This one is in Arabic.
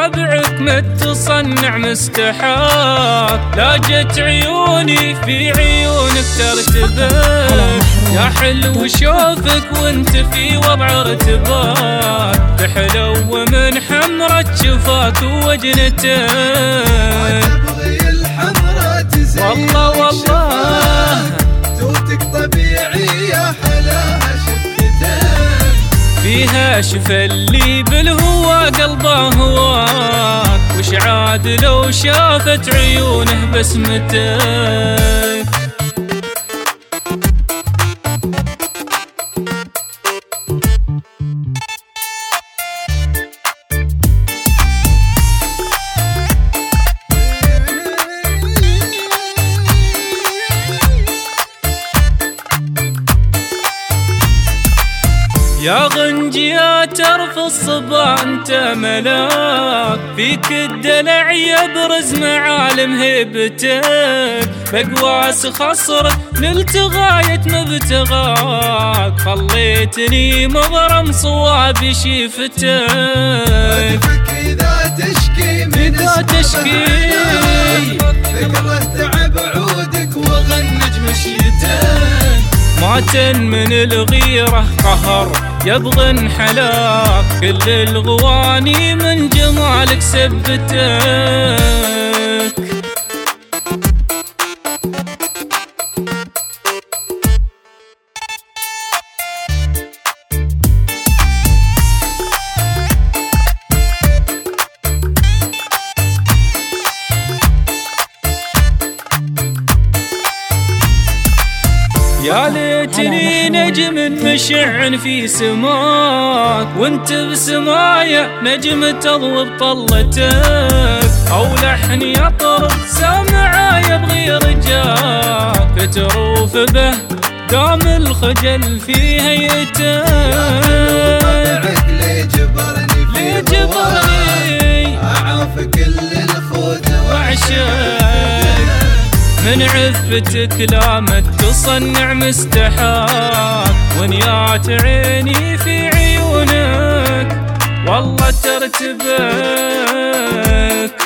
طبعك متصنع مستحاك، لا جت عيوني في عيونك ترتبك، يا حلو شوفك وانت في وضع ارتباك، تحلو من حمرة شفاك ووجنتك، تبغي الحمرة تزين والله والله توتك طبيعية حلاها شفتك، فيها شفا اللي بالهوى قلبه هواك، وش عاد لو شافت عيونه بسمتك. يا غنجية ترف الصبا انت ملاك، فيك الدلع يبرز معالم هيبتك، بقواس خصر نلت غاية مبتغاك، خليتني مضرم صواب شيفتك، إذا تشكي من فكرة تعب عودك وغنج مشيتك، ماتن من الغيرة قهر يبغى انحلاك، كل الغواني من جمالك سبتك. يا ليتني نجم مشع في سماك، وانت بسمايا نجم تضوي بطلتك، او لحن يطرب سامعه يبغي رجاك، تروف به دام الخجل في هيئتك، ليه جبرني اعاف كل الخوت وعشاك، من عفتك لا متصنع مستحاك، ونيات عيني في عيونك والله ترتبك.